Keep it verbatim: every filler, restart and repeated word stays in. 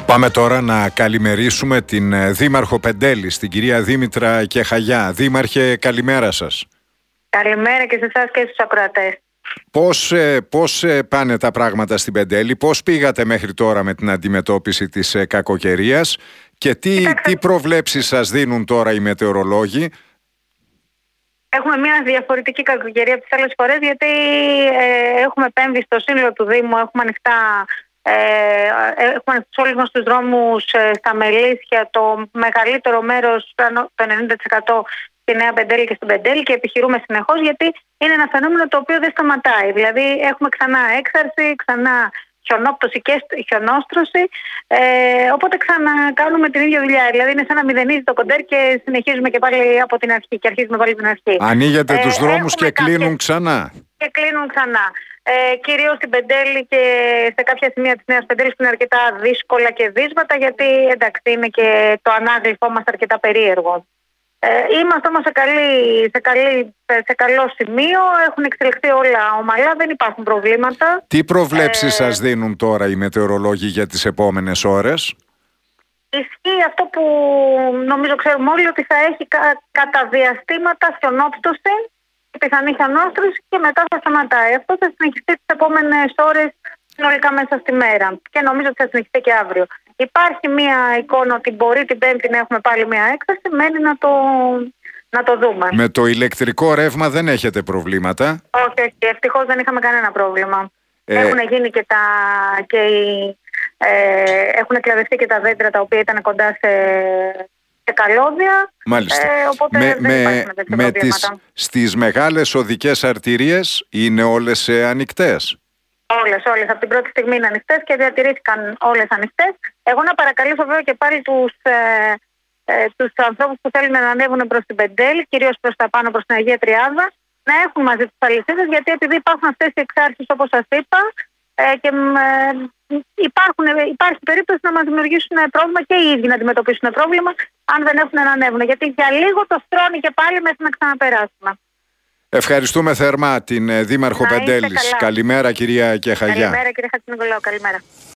Πάμε τώρα να καλημερίσουμε την Δήμαρχο Πεντέλης, την κυρία Δήμητρα Κεχαγιά. Δήμαρχε, καλημέρα σας. Καλημέρα και σε εσάς και στους ακροατές. Πώς, πώς πάνε τα πράγματα στην Πεντέλη, πώς πήγατε μέχρι τώρα με την αντιμετώπιση της κακοκαιρίας και τι, τι προβλέψεις σας δίνουν τώρα οι μετεωρολόγοι? Έχουμε μια διαφορετική κακοκαιρία από τις άλλες φορές, γιατί ε, έχουμε επέμβει στο σύνολο του Δήμου, έχουμε ανοιχτά, ε, έχουμε ανοιχτούς όλους μας τους δρόμους, ε, στα Μελίσια, το μεγαλύτερο μέρος, το ενενήντα τοις εκατό στη Νέα Πεντέλη και στην Πεντέλη, και επιχειρούμε συνεχώς, γιατί είναι ένα φαινόμενο το οποίο δεν σταματάει. Δηλαδή έχουμε ξανά έξαρση, ξανά χιονόπτωση και χιονόστρωση, ε, οπότε ξανακάνουμε την ίδια δουλειά. Δηλαδή είναι σαν να μηδενίζει το κοντέρ και συνεχίζουμε και πάλι από την αρχή και αρχίζουμε πάλι την αρχή. Ανοίγετε ε, τους δρόμους και κλείνουν κάποιες... ξανά. Και κλείνουν ξανά. Ε, κυρίως στην Πεντέλη και σε κάποια σημεία της Νέας Πεντέλης που είναι αρκετά δύσκολα και δύσβατα, γιατί εντάξει είναι και το ανάγλυφό μας αρκετά περίεργο. Ε, είμαστε όμως σε, σε, σε καλό σημείο, έχουν εξελιχθεί όλα ομαλά, δεν υπάρχουν προβλήματα. Τι προβλέψεις ε, σας δίνουν τώρα οι μετεωρολόγοι για τις επόμενες ώρες? Ισχύει αυτό που νομίζω ξέρουμε όλοι, ότι θα έχει κα, κατά διαστήματα χιονόπτωση, πιθανή χιονόστρωση και μετά θα σταματάει. Αυτό θα συνεχιστεί τις επόμενες ώρες συνολικά μέσα στη μέρα και νομίζω ότι θα συνεχιστεί και αύριο. Υπάρχει μια εικόνα ότι μπορεί την Πέμπτη να έχουμε πάλι μια έκθεση, μένει να το, να το δούμε. Με το ηλεκτρικό ρεύμα δεν έχετε προβλήματα? Όχι, όχι, ευτυχώς δεν είχαμε κανένα πρόβλημα. Ε... Έχουν γίνει και τα... Και οι, ε, έχουν εκλαδευτεί και τα δέντρα τα οποία ήταν κοντά σε, σε καλώδια. Μάλιστα. Ε, οπότε με, δεν με, υπάρχουν τέτοια με προβλήματα. Τις, στις μεγάλες οδικές αρτηρίες είναι όλες ε, ανοιχτές? Όλες, όλες. Από την πρώτη στιγμή είναι ανοιχτές και διατηρήθηκαν όλες ανοιχτές. Εγώ να παρακαλήσω βέβαια και πάλι τους, ε, ε, τους ανθρώπους που θέλουν να ανέβουν προς την Πεντέλη, κυρίως προς τα πάνω, προς την Αγία Τριάδα, να έχουν μαζί τους αλυσίδες, γιατί επειδή υπάρχουν αυτές οι εξάρσεις όπως σας είπα, ε, και ε, υπάρχουν, υπάρχει περίπτωση να μας δημιουργήσουν πρόβλημα και οι ίδιοι να αντιμετωπίσουν πρόβλημα αν δεν έχουν να ανέβουν. Γιατί για λίγο το στρώνει και πάλι μέχρι να ξαναπεράσουμε. Ευχαριστούμε θερμά την Δήμαρχο Πεντέλης. Καλημέρα κυρία Κεχαγιά. Καλημέρα κύριε Χατζηνικολάου, καλημέρα.